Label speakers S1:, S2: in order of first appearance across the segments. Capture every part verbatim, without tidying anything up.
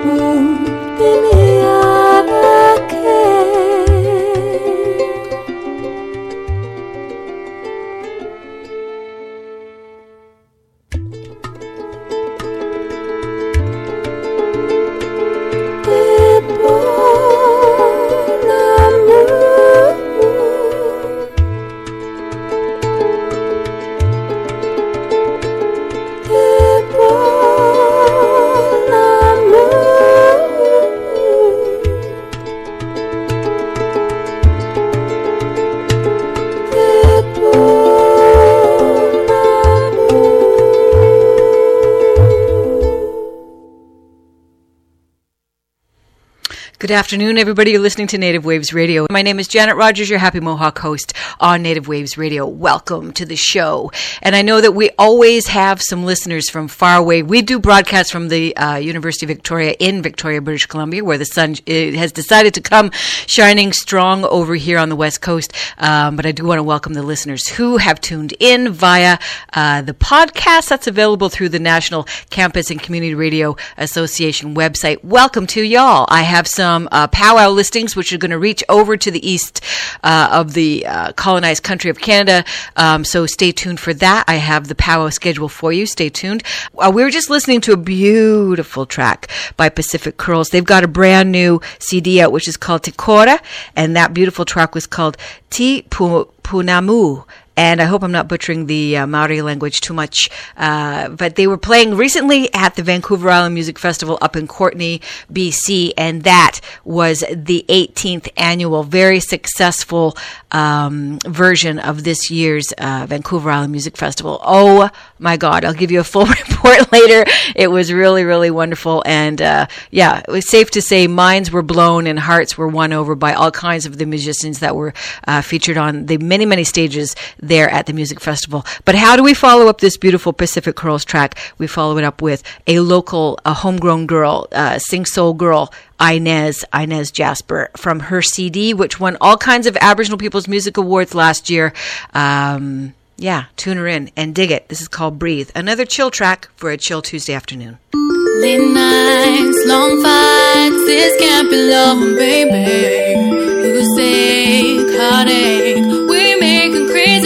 S1: Good afternoon, everybody. You're listening to Native Waves Radio. My name is Janet Rogers, your Happy Mohawk host on Native Waves Radio. Welcome to the show. And I know that we always have some listeners from far away. We do broadcasts from the uh, University of Victoria in Victoria, British Columbia, where the sun it has decided to come shining strong over here on the West Coast. Um, but I do want to welcome the listeners who have tuned in via uh, the podcast that's available through the National Campus and Community Radio Association website. Welcome to y'all. I have some Uh, powwow listings, which are going to reach over to the east uh, of the uh, colonized country of Canada. Um, so stay tuned for that. I have the powwow schedule for you. Stay tuned. Uh, we were just listening to a beautiful track by Pacific Curls. They've got a brand new C D out, which is called Tikora, and that beautiful track was called Ti Punamu. And I hope I'm not butchering the uh, Maori language too much. Uh, but they were playing recently at the Vancouver Island Music Festival up in Courtenay, B C. And that was the eighteenth annual, very successful um, version of this year's uh, Vancouver Island Music Festival. Oh, my God. I'll give you a full report later. It was really, really wonderful. And, uh, yeah, it was safe to say minds were blown and hearts were won over by all kinds of the musicians that were uh, featured on the many, many stages there at the music festival. But how do we follow up this beautiful Pacific Curls track? We follow it up with a local, a homegrown girl, uh, sing soul girl, Inez, Inez Jasper, from her C D, which won all kinds of Aboriginal People's Music Awards last year. Um, yeah, tune her in and dig it. This is called Breathe. Another chill track for a chill Tuesday afternoon.
S2: Late nights, long fights, this can't be love, baby. You say heartache, we making crazy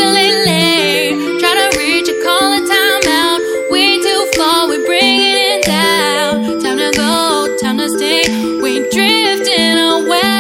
S2: lately. Try to reach a call and time out, way too far, we bringing it down. Time to go, time to stay, we drifting away.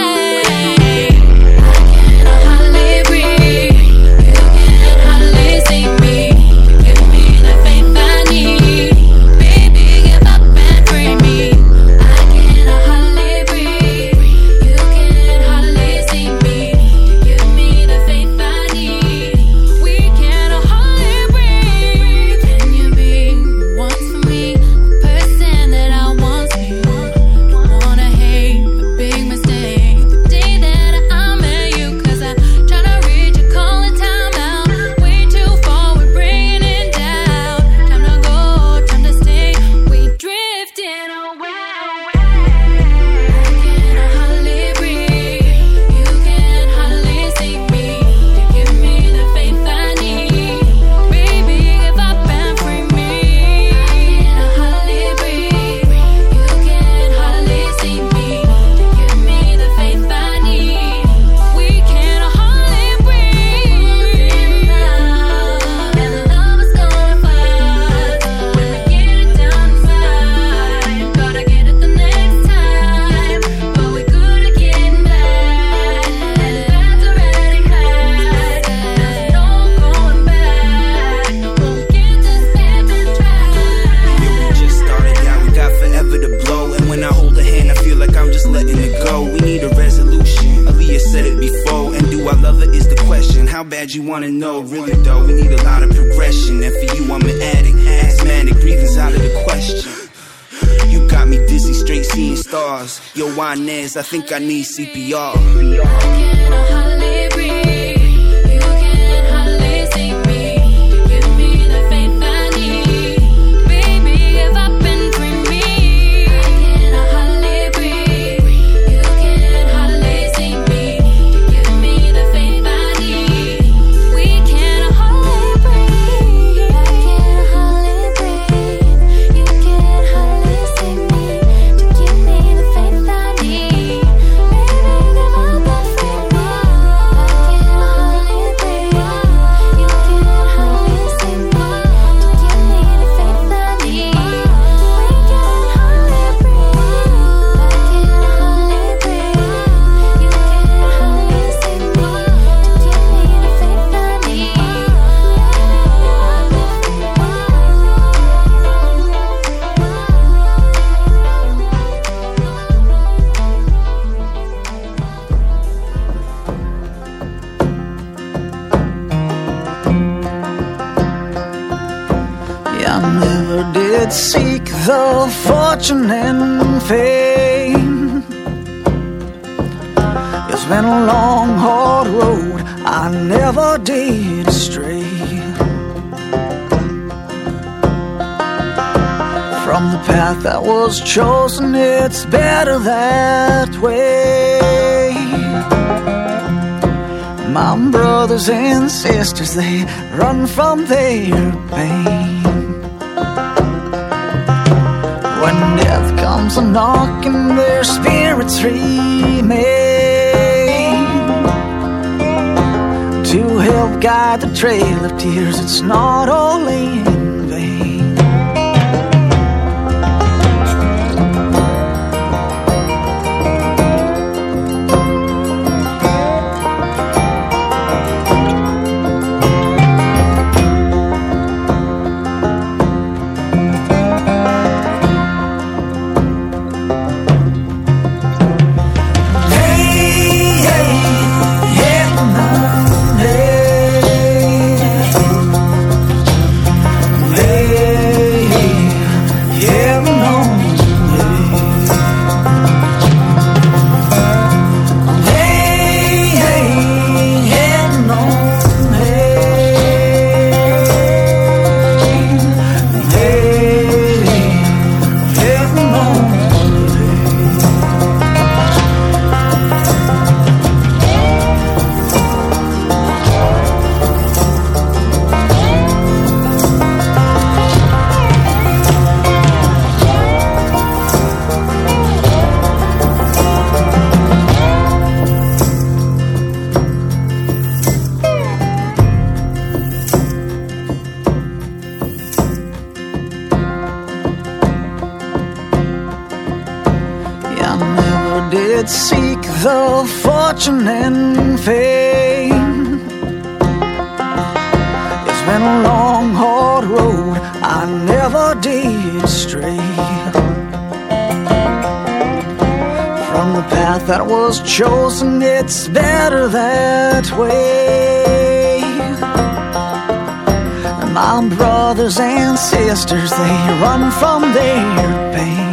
S3: You wanna know, really though, we need a lot of progression. And for you, I'm an addict, asthmatic, breathing's out of the question. You got me dizzy, straight seeing stars. Yo, Inez, I think I need C P R.
S2: Give me
S4: did seek the fortune and fame. It's been a long, hard road, I never did stray from the path that was chosen. It's better that way. My brothers and sisters, they run from their pain. When death comes a-knocking, their spirits remain to help guide the trail of tears. It's not all in vain. Seek the fortune and fame. It's been a long, hard road, I never did stray from the path that was chosen. It's better that way. And my brothers and sisters, they run from their pain.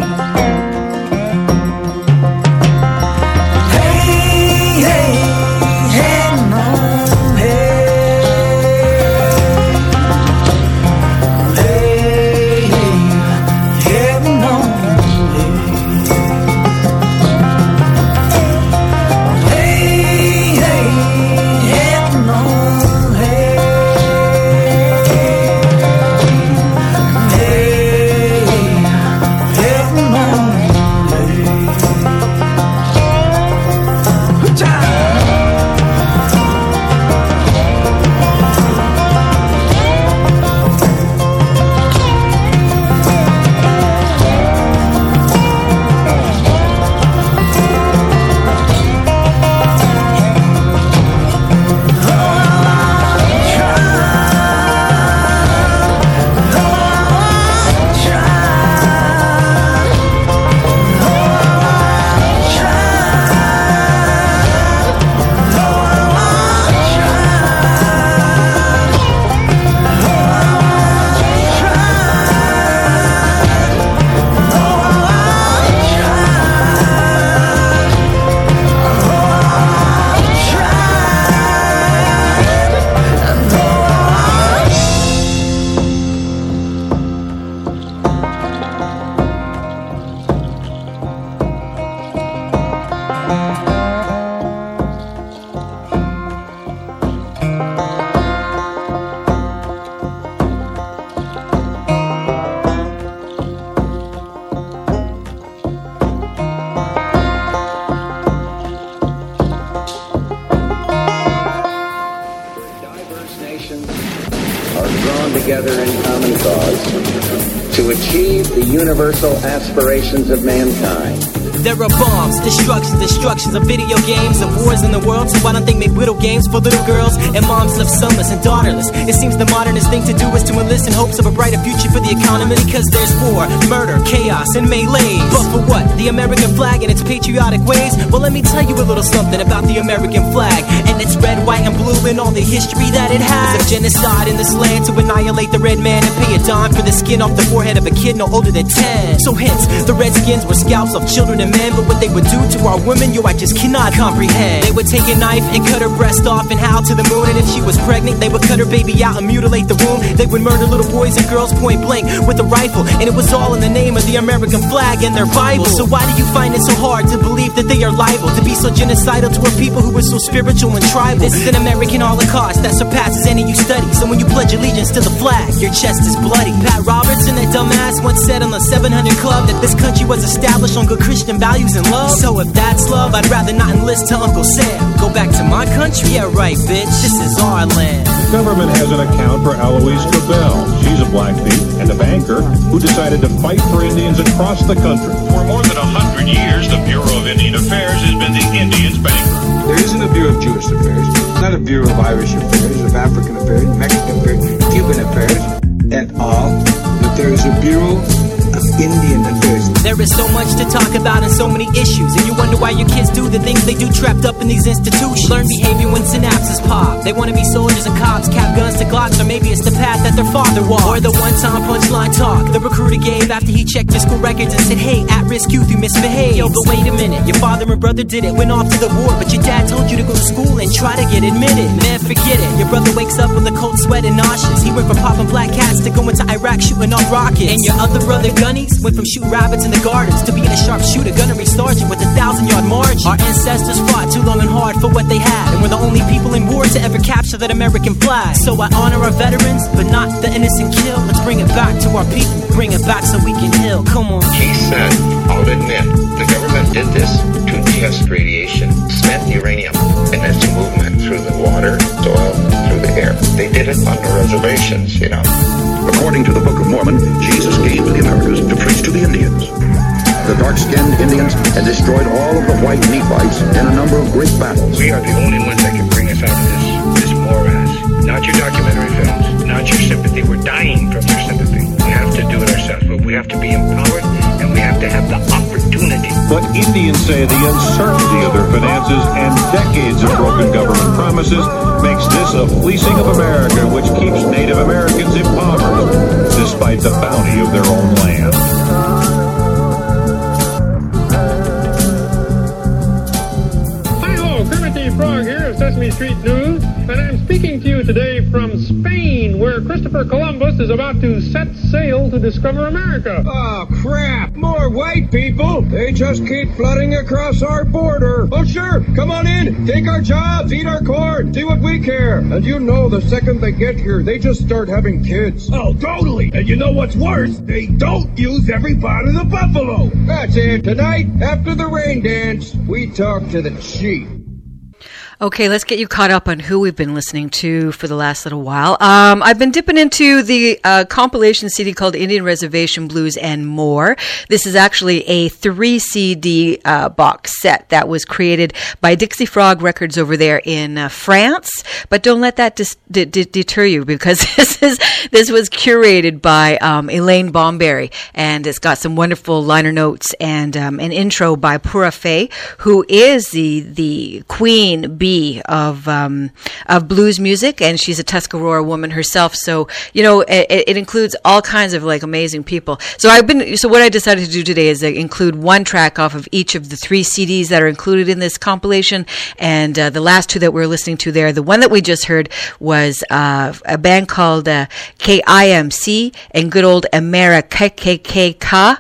S5: universal aspirations of mankind, There are bombs, destructions, destructions of video games, of wars in the world. So why don't they make widow games for little girls and moms left sonless and daughterless? It seems the modernist thing to do is to enlist in hopes of a brighter future for the economy. Because there's war, murder, chaos, and melee. But for what? The American flag and its patriotic ways? Well, let me tell you a little something about the American flag and its red, white, and blue and all the history that it has. Of genocide in this land to annihilate the red man and pay a dime for the skin off the forehead of a kid no older than ten. So hence, the Redskins were scalps of children and men, but what they would do to our women, yo, I just cannot comprehend. They would take a knife and cut her breast off and howl to the moon, and if she was pregnant, they would cut her baby out and mutilate the womb. They would murder little boys and girls point blank with a rifle, and it was all in the name of the American flag and their Bible. So why do you find it so hard to believe that they are liable to be so genocidal toward people who were so spiritual and tribal? This is an American Holocaust that surpasses any you study. So when you pledge allegiance to the flag, your chest is bloody. Pat Robertson, that dumbass, once said on the seven hundred Club that this country was established on good Christian values and love. So if that's love, I'd rather not enlist to Uncle Sam. Go back to my country? Yeah, right, bitch. This is our land.
S6: The government has an account for Eloise Cabell. She's a Blackfeet and a banker who decided to fight for Indians across the country. For more than a hundred years, the Bureau of Indian Affairs has been the Indians' banker.
S7: There isn't a Bureau of Jewish Affairs, not a Bureau of Irish Affairs, of African Affairs, Mexican Affairs, Cuban Affairs, at all, but there is a Bureau of Indian Affairs.
S5: There is so much to talk about and so many issues, and you wonder why your kids do the things they do trapped up in these institutions. Learn behavior when synapses pop. They want to be soldiers and cops, cap guns to Glocks, or maybe it's the path that their father walked. Or the one-time punchline talk the recruiter gave after he checked fiscal records and said, hey, at-risk youth, you misbehaved. Yo, but wait a minute, your father and brother did it, went off to the war, but your dad told you to go to school and try to get admitted. Man, forget it, your brother wakes up with a cold sweat and nauseous. He went from popping black cats to going to Iraq shooting off rockets. And your other brother Gunnies went from shooting rabbits in the gardens to being a sharpshooter, gunnery sergeant with a thousand-yard margin. Our ancestors fought too long and hard for what they had, and we're the only people in war to ever capture that American flag. So I honor our veterans, but not the innocent kill. Let's bring it back to our people, bring it back so we can heal. Come on.
S8: He said, I'll admit, the government did this to test radiation, spent uranium in its movement through the water, soil, through the air. They did it on the reservations, you know.
S9: According to the Book of Mormon, Jesus came to the Americas to preach to the Indians. The dark-skinned Indians had destroyed all of the white Nephites in a number of great battles.
S8: We are the only ones that can bring us out of this, this morass. Not your documentary films, not your sympathy. We're dying from your sympathy. We have to do it ourselves, but we have to be empowered, and we have to have the opportunity.
S6: But Indians say the uncertainty of their finances and decades of broken government promises makes this a fleecing of America, which keeps Native Americans impoverished, despite the bounty of their own land.
S10: Frog here of Sesame Street News, and I'm speaking to you today from Spain, where Christopher Columbus is about to set sail to discover America.
S7: Oh, crap! More white people! They just keep flooding across our border. Oh, sure! Come on in! Take our jobs! Eat our corn! See what we care! And you know the second they get here, they just start having kids.
S11: Oh, totally! And you know what's worse? They don't use every part of the buffalo!
S7: That's it! Tonight, after the rain dance, we talk to the chief.
S1: Okay, let's get you caught up on who we've been listening to for the last little while. Um, I've been dipping into the uh, compilation C D called Indian Reservation Blues and More. This is actually a three C D uh, box set that was created by Dixie Frog Records over there in uh, France. But don't let that dis- d- d- deter you, because this is this was curated by um, Elaine Bomberry, and it's got some wonderful liner notes and um, an intro by Pura Fay, who is the the queen bee of um, of blues music, and she's a Tuscarora woman herself. So you know, it, it includes all kinds of like amazing people. So I've been so what I decided to do today is uh, include one track off of each of the three C Ds that are included in this compilation, and uh, the last two that we're listening to there, the one that we just heard was uh, a band called uh, K I M C and good old America K K K,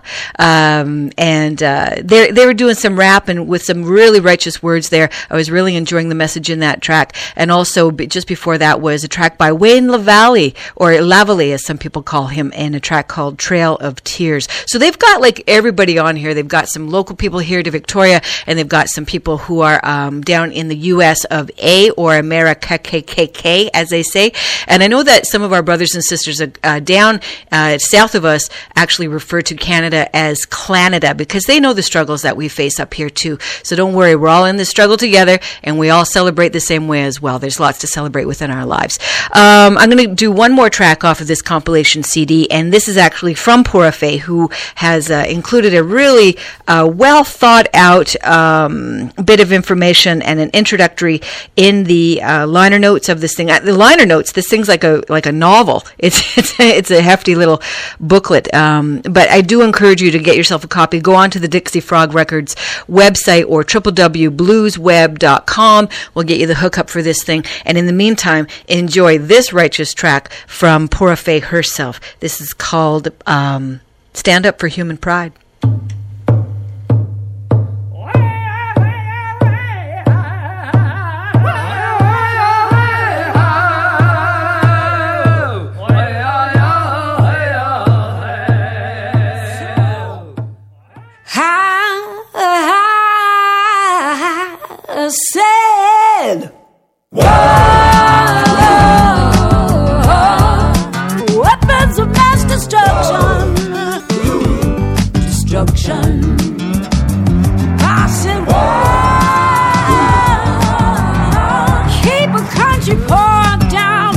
S1: um, and uh, they they were doing some rap and with some really righteous words there. I was really enjoying the message in that track. And also, just before that was a track by Wayne LaValle, or Lavalley, as some people call him, and a track called Trail of Tears. So they've got like everybody on here. They've got some local people here to Victoria, and they've got some people who are um, down in the U S of A, or America, K K K, as they say. And I know that some of our brothers and sisters uh, down uh, south of us actually refer to Canada as Clanada, because they know the struggles that we face up here too. So don't worry, we're all in this struggle together, and we all celebrate the same way as well. There's lots to celebrate within our lives. Um, I'm going to do one more track off of this compilation C D, and this is actually from Pura Fé, who has uh, included a really uh, well thought out um, bit of information and an introductory in the uh, liner notes of this thing. Uh, the liner notes, this thing's like a like a novel. It's it's a, it's a hefty little booklet. Um, but I do encourage you to get yourself a copy. Go on to the Dixie Frog Records website, or w w w dot blues web dot com. We'll get you the hookup for this thing. And in the meantime, enjoy this righteous track from Pura Fé herself. This is called um, Stand Up for Human Pride.
S12: Said, whoa, weapons of mass destruction, destruction. I said, whoa, keep a country poured down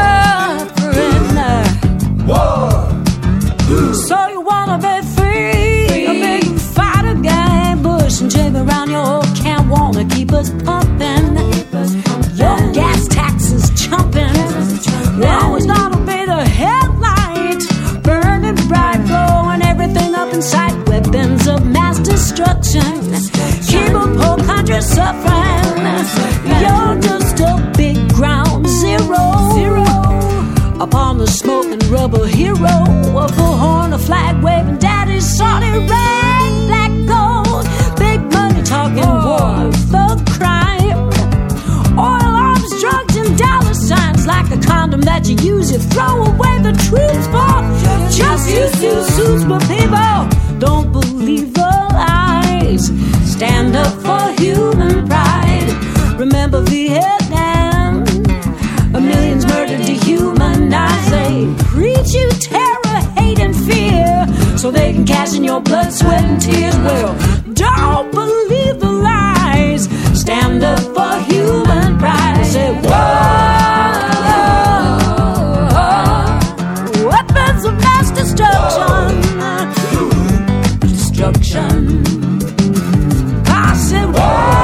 S12: suffering. Whoa. So you wanna be free, free. A big fighter guy, Bush and Jim around your old camp wanna keep us pumping, your gas taxes jumping. Now it's gonna be the headlight, burning bright, blowing everything up in sight. Weapons of mass destruction, keep a poor country suffering. You're just a big ground zero, zero. Upon the smoking rubber hero of a horn, a flag waving, daddy's salty red, black gold, big money talking war, thug crime, oil arms, drugs, and dollar signs. Like a condom that you use, you throw away the troops for. Just use two suits, but people don't believe the lies. Stand up for human pride. Remember Vietnam, a millions murdered, dehumanized. They preach you terror, hate, and fear, so they can cash in your blood, sweat, and tears. Well, don't believe the lies. Stand up for human pride. Say, whoa, weapons of mass destruction, destruction. I said, whoa.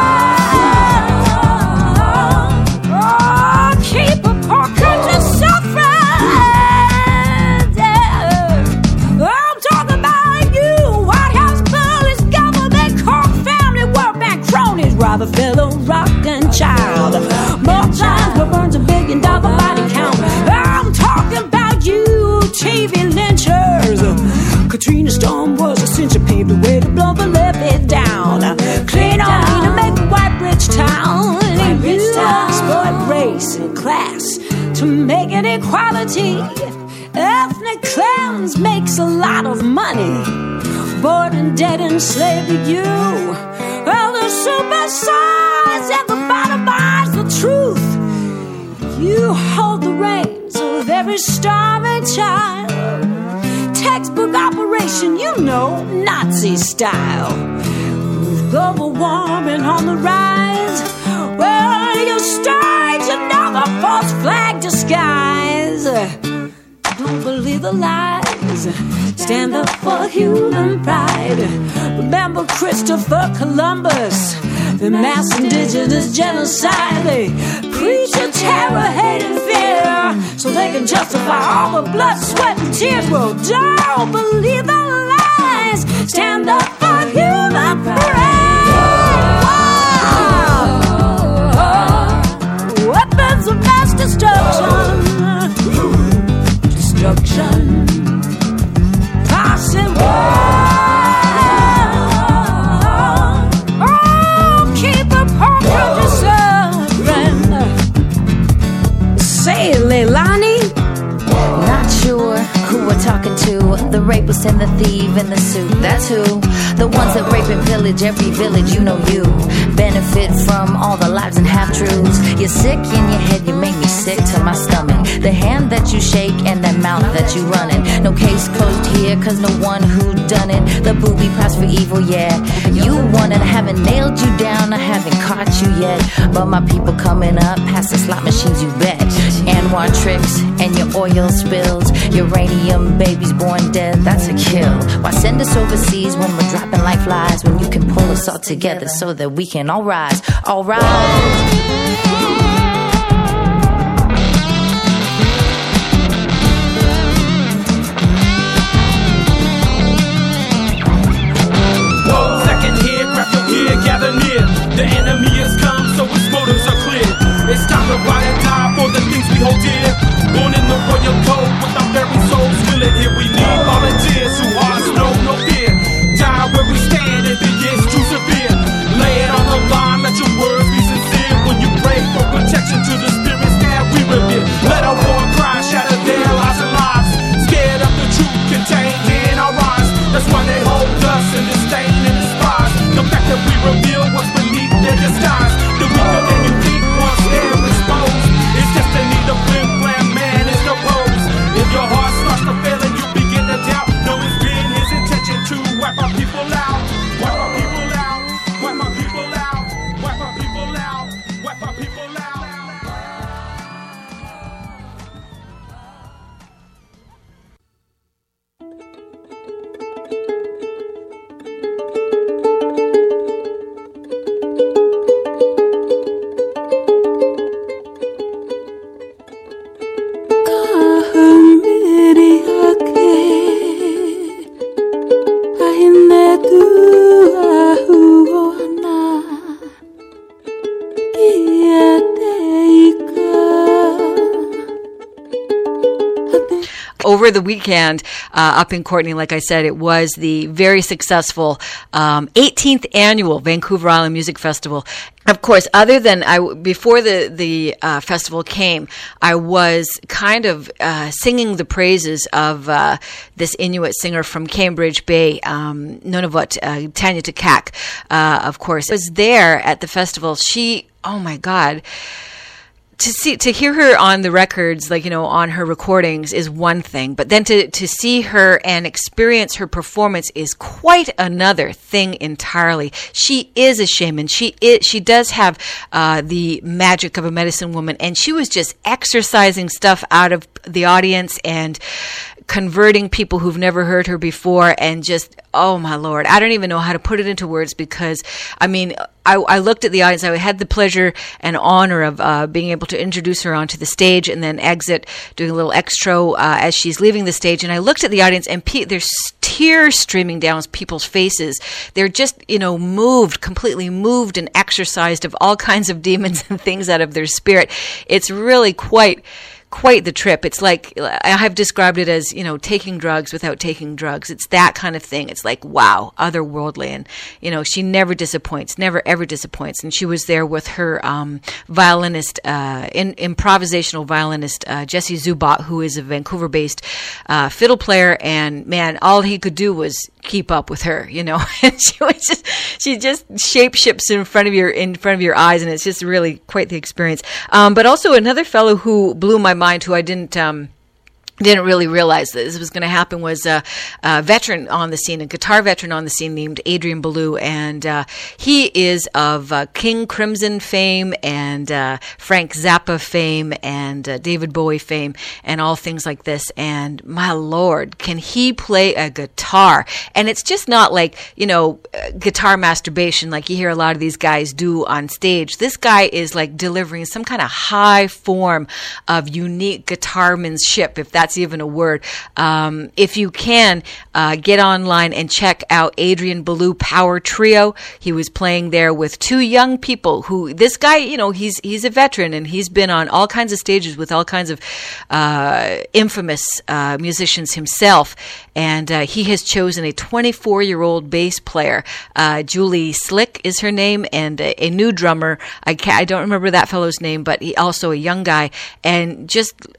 S12: The fellow rockin' child. More times where burns a billion dollar body count. I'm talking about you, T V lynchers. Katrina Storm was a cinch, paved the way to blow the levee down. Clean on to make a white rich town. You exploit race and class to make it equality. Ethnic cleanse makes a lot of money. Bored and dead enslaved you. Well, the super size at the bottom lies the truth. You hold the reins of every starving child. Textbook operation, you know, Nazi style. With global warming on the rise, well, you stage another false flag disguise. Don't believe the lies. Stand up for human pride. Remember Christopher Columbus, the mass indigenous genocide. They preach a terror, hate, and fear, so they can justify all the blood, sweat, and tears. Well, don't believe the lies. Stand up for human pride. Whoa. Weapons of mass destruction, destruction. I said, whoa, oh, keep a poor country safe.
S13: to rape and pillage every village, you know you benefit from all the lies and half-truths. You're sick in your head, you make me sick to my stomach. The hand that you shake and that mouth that you running. No case closed here, cause no one who done it. The booby prize for evil, yeah. You won it, I haven't nailed you down, I haven't caught you yet. But my people coming up past the slot machines, you bet. Anwar tricks and your oil spills. Uranium babies born dead, that's a kill. Why send us overseas when we're dropping like flies, when you can pull us all together so that we can all rise, all rise.
S14: Gather near, the enemy has come, so its motives are clear. It's time to ride and die for the things we hold dear. Born in the royal code, with our very souls willing here. We need volunteers who hearts know no fear. Die where we stand if it gets too severe. Lay it on the line, let your words be sincere. When you pray for protection to the spirits that we revere. Let our war cry shatter their lives and lives. Scared of the truth contained in our rhymes. That's why they hold us in disdain and despise. The fact that we reveal what's beneath their disguise. The weaker than you think once they're exposed. It's destiny, the flim flam man is the rose. If your heart starts to fail and you begin to doubt, know it's been his intention to wipe our people out. Wipe our people out. Wipe our people out. Wipe our people out. Wipe our people out.
S1: Over the weekend, uh, up in Courtenay, like I said, it was the very successful um, eighteenth annual Vancouver Island Music Festival. Of course, other than I, before the the uh, festival came, I was kind of uh, singing the praises of uh, this Inuit singer from Cambridge Bay, um, Nunavut, uh, Tanya Takak. Uh, of course, I was there at the festival. She, oh my God. To see, to hear her on the records, like, you know, on her recordings is one thing, but then to, to see her and experience her performance is quite another thing entirely. She is a shaman. She is, she does have, uh, the magic of a medicine woman, and she was just exercising stuff out of the audience and converting people who've never heard her before, and just, oh my Lord, I don't even know how to put it into words, because, I mean, I, I looked at the audience. I had the pleasure and honor of uh, being able to introduce her onto the stage and then exit, doing a little extra uh, as she's leaving the stage. And I looked at the audience, and pe- there's tears streaming down people's faces. They're just, you know, moved, completely moved and exorcised of all kinds of demons and things out of their spirit. It's really quite... quite the trip. It's like, I have described it as, you know, taking drugs without taking drugs. It's that kind of thing. It's like, wow, otherworldly. And, you know, she never disappoints, never ever disappoints. And she was there with her um, violinist, uh, in, improvisational violinist, uh, Jesse Zubat, who is a Vancouver-based uh, fiddle player. And man, all he could do was keep up with her, you know. And she was just, she just shapeshifts in front of your, in front of your eyes. And it's just really quite the experience. Um, but also another fellow who blew my mind, who I didn't um, didn't really realize that this was going to happen, was a, a veteran on the scene, a guitar veteran on the scene named Adrian Belew, and uh, he is of uh, King Crimson fame and uh, Frank Zappa fame and uh, David Bowie fame and all things like this. And my Lord, can he play a guitar? And it's just not like, you know, guitar masturbation like you hear a lot of these guys do on stage. This guy is like delivering some kind of high form of unique guitarmanship, if that's even a word. Um, if you can, uh, get online and check out Adrian Belew Power Trio. He was playing there with two young people who, this guy, you know, he's he's a veteran, and he's been on all kinds of stages with all kinds of uh, infamous uh, musicians himself. And uh, he has chosen a twenty-four-year-old bass player. Uh, Julie Slick is her name, and a, a new drummer. I can't, I don't remember that fellow's name, but he also a young guy. And just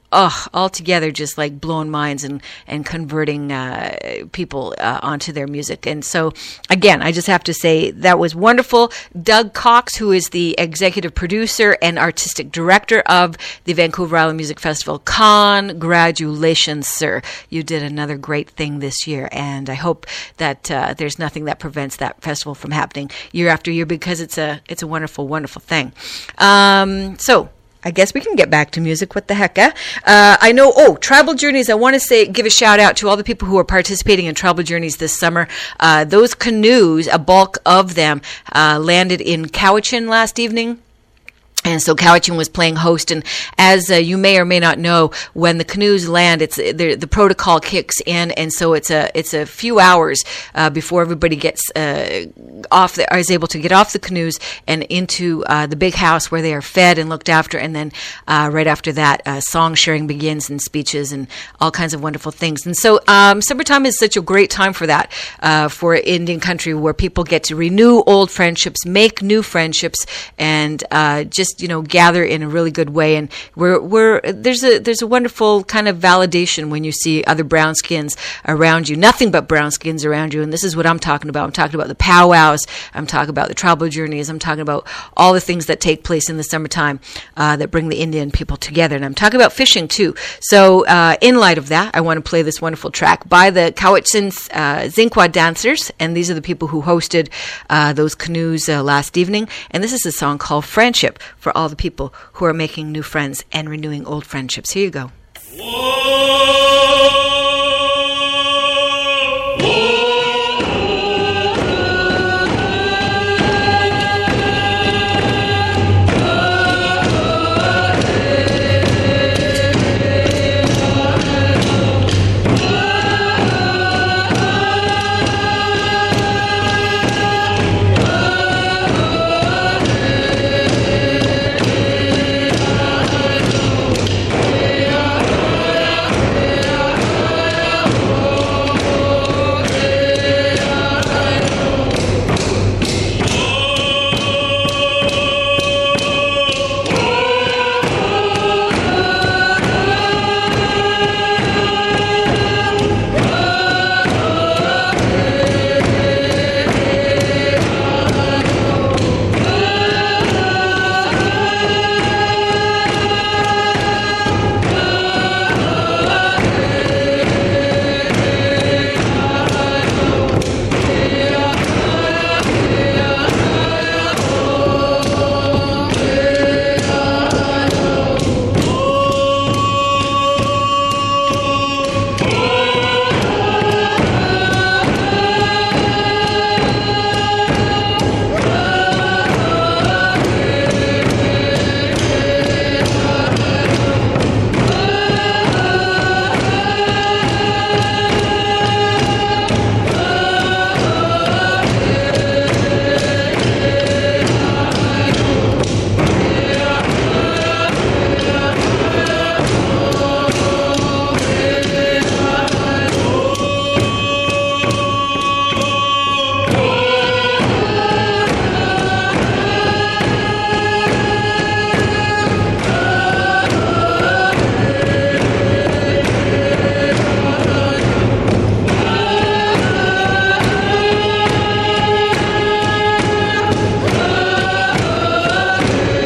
S1: oh, altogether just like blowing minds and, and converting uh, people uh, onto their music. And so, again, I just have to say that was wonderful. Doug Cox, who is the executive producer and artistic director of the Vancouver Island Music Festival, congratulations, sir. You did another great thing this year, and I hope that uh, there's nothing that prevents that festival from happening year after year, because it's a it's a wonderful, wonderful thing. Um, so, I guess we can get back to music. What the heck, eh? Uh, I know, oh, Travel Journeys. I want to say, give a shout out to all the people who are participating in Travel Journeys this summer. Uh, those canoes, a bulk of them, uh, landed in Cowichan last evening. And so Cowichan was playing host, and as uh, you may or may not know, when the canoes land, it's the, the protocol kicks in, and so it's a it's a few hours uh, before everybody gets uh, off, the, is able to get off the canoes and into uh, the big house where they are fed and looked after, and then uh, right after that, uh, song sharing begins and speeches and all kinds of wonderful things. And so um, summertime is such a great time for that, uh, for Indian country, where people get to renew old friendships, make new friendships, and uh, just you know, gather in a really good way. And we're, we're, there's a, there's a wonderful kind of validation when you see other brown skins around you, nothing but brown skins around you. And this is what I'm talking about. I'm talking about the powwows. I'm talking about the Travel Journeys. I'm talking about all the things that take place in the summertime, uh, that bring the Indian people together. And I'm talking about fishing too. So, uh, in light of that, I want to play this wonderful track by the Cowichan, uh, Zinqua dancers. And these are the people who hosted, uh, those canoes, uh, last evening. And this is a song called Friendship, for all the people who are making new friends and renewing old friendships. Here you go.
S14: Whoa!